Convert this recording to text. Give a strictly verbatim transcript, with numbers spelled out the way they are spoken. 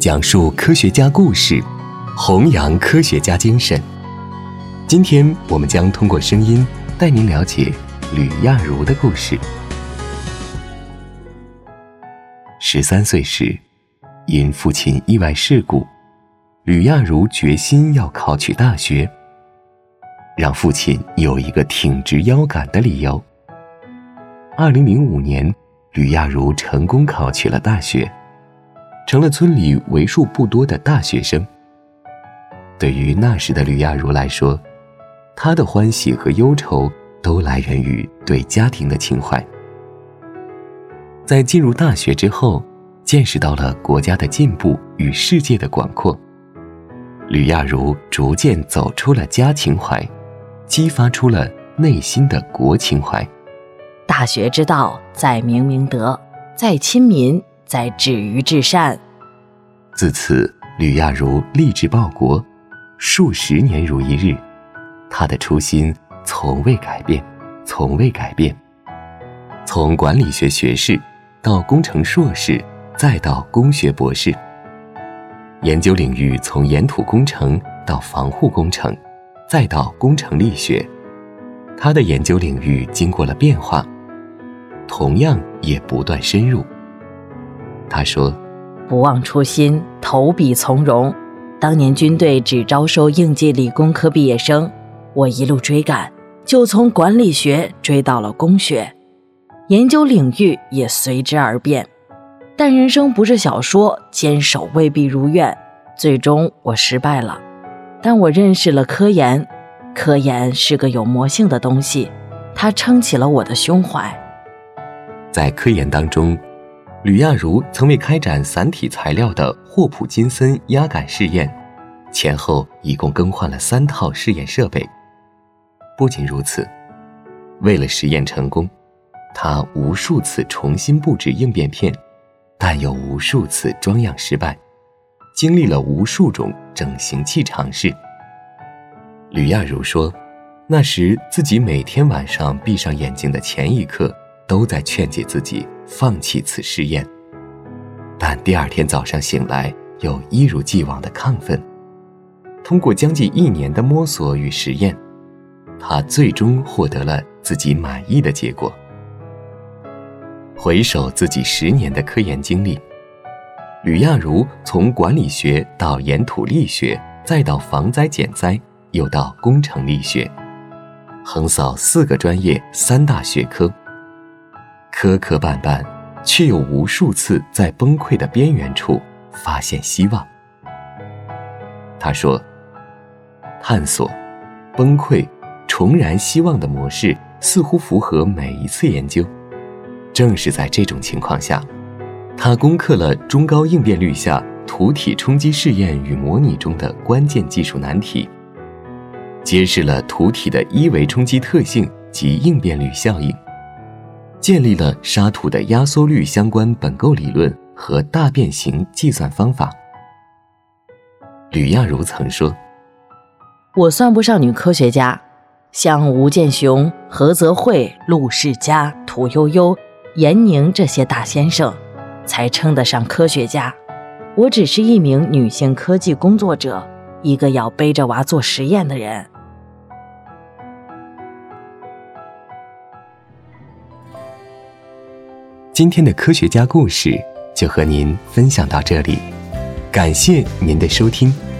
讲述科学家故事，弘扬科学家精神。今天我们将通过声音带您了解吕亚茹的故事。十三岁时，因父亲意外事故，吕亚茹决心要考取大学，让父亲有一个挺直腰杆的理由。二零零五年，吕亚茹成功考取了大学，成了村里为数不多的大学生。对于那时的吕亚茹来说，她的欢喜和忧愁都来源于对家庭的情怀。在进入大学之后，见识到了国家的进步与世界的广阔，吕亚茹逐渐走出了家情怀，激发出了内心的国情怀。 大学之道，在明明德，在亲民，在止于至善。 自此，吕亚茹立志报国，数十年如一日，她的初心从未改变，从未改变。从管理学学士到工程硕士，再到工学博士，研究领域从岩土工程到防护工程，再到工程力学，她的研究领域经过了变化，同样也不断深入。他说， 不忘初心，投笔从戎。当年军队只招收应届理工科毕业生，我一路追赶，就从管理学追到了工学，研究领域也随之而变。但人生不是小说，坚守未必如愿，最终我失败了。但我认识了科研，科研是个有魔性的东西，它撑起了我的胸怀。 在科研当中，吕亚茹曾为开展散体材料的霍普金森压感试验，前后一共更换了三套试验设备。不仅如此，为了实验成功，他无数次重新布置应变片，但又无数次装样失败，经历了无数种整形器尝试。吕亚茹说，那时自己每天晚上闭上眼睛的前一刻，都在劝解自己放弃此试验，但第二天早上醒来，又一如既往的亢奋。通过将近一年的摸索与实验，他最终获得了自己满意的结果。回首自己十年的科研经历，吕亚茹从管理学到岩土力学，再到防灾减灾，又到工程力学，横扫四个专业三大学科，磕磕绊绊，却有无数次在崩溃的边缘处发现希望。他说，探索、崩溃、重燃希望的模式似乎符合每一次研究。正是在这种情况下，他攻克了中高应变率下土体冲击试验与模拟中的关键技术难题，揭示了土体的一维冲击特性及应变率效应，建立了沙土的压缩率相关本构理论和大变形计算方法。吕亚茹曾说， 我算不上女科学家，像吴健雄、何泽慧、陆世嘉、屠呦呦、闫宁这些大先生才称得上科学家，我只是一名女性科技工作者，一个要背着娃做实验的人。 今天的科学家故事就和您分享到这里，感谢您的收听。